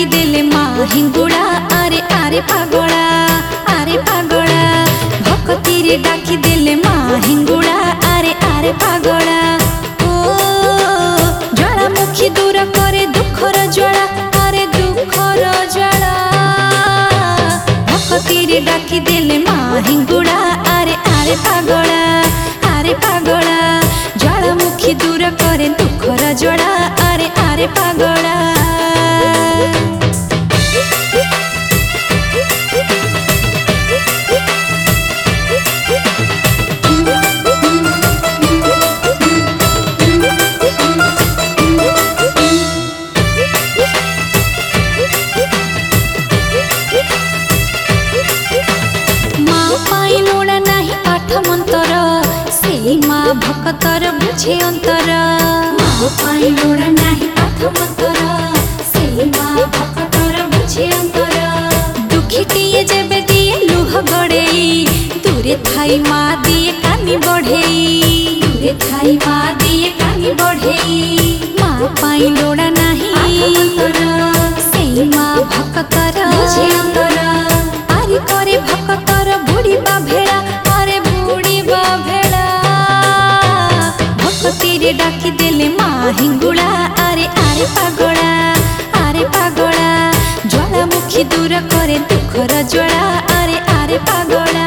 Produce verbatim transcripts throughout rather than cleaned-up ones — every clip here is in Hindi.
देले माँ हिंगुड़ा आरे आरे पागला आरे पागला भक्ति रे डाकी देले माँ हिंगुड़ा आरे आरे पागला ओ ज्वालामुखी दूर करे दुखर ज्वाला आरे दुखर ज्वाला भक्ति रे डाकी देले माँ हिंगुड़ा आरे आरे पागला आरे पागला ज्वालामुखी दूर करे दुखर ज्वाला आरे आरे पागला। माँ भक्तर बुझे अंतर माँ पाई लोड़ा नहीं पाठ मंतर से माँ भक्तर बुझे अंतर दुखीटिए जेबे दिए लुह गड़ेई दूरे थाई माँ दिए कानी बढ़ेई दूरे थाई माँ दिए कानी बढ़ेई माँ पाई लोड़ा नहीं अंतर से माँ भक्तर बुझे अंतर आरी करे भक्तर बुढ़ी बा भेड़ा अरे बुढ़ी बा भेड़ा भक्ति डाकी देले माँ हिंगुड़ा आरे आरे पागला आरे पागला ज्वालामुखी दूर करे दुखर ज्वाला आरे आरे पागला।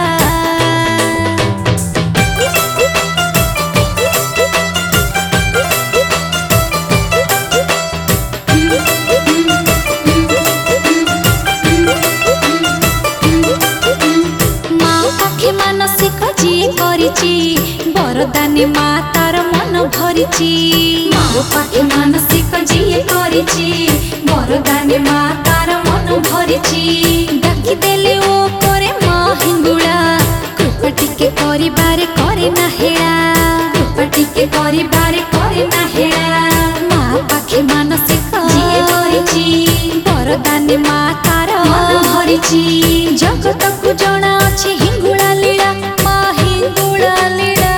माँ पाखे मानसिक जी करिची बरदानी माँ तार मन भरिची माँ पाखे मानसिक जी करिची बरदानी माँ तार मन भरिची डाकी देले ओ करे माँ हिंगुड़ा कृपा टिके करिबारे करे ना हेड़ा कृपा टिके करिबारे करे ना हेड़ा माँ पाखे मानसिक जी करिची बरदानी माँ तार मन भरिची जगत को जणा अछि हिंगुड़ा लीला माँ हिंगुड़ा लीला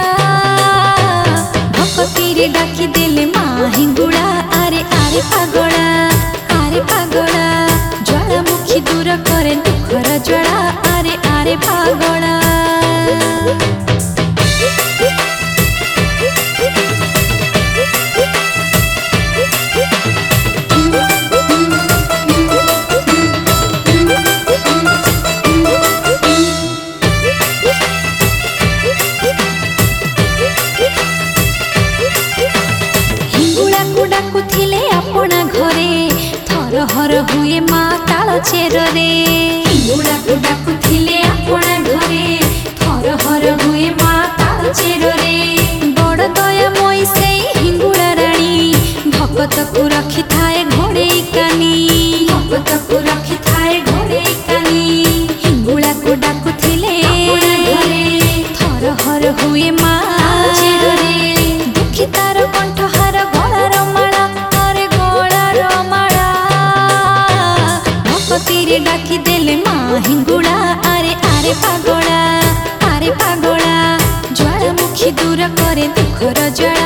भक्ति रे डाकी देले माँ हिंगुड़ा आरे आरे पागला आरे पागला ज्वालामुखी दूर करे दुखर ज्वाला आरे आरे पागला। हर हुए माँ ताल चेर रे हिंगुड़ा को डाकुथिले अपना घरे थर हर हुए माँ ताल चेर रे बड़ दया मई से हिंगुड़ा रानी भगत को रखी थाए घोड़े कानी भगत को रखी थाए घोड़े कानी हिंगुड़ा को डाकुथिले अपना घरे थर हर हुए माँ चेर रे दुखी तार कंठ हार गलार माला अरे गलार माला भक्ति रे डाकी देले माँ हिंगुड़ा आरे आरे पागला आरे पागला ज्वालामुखी दूर करे दुखर ज्वाला।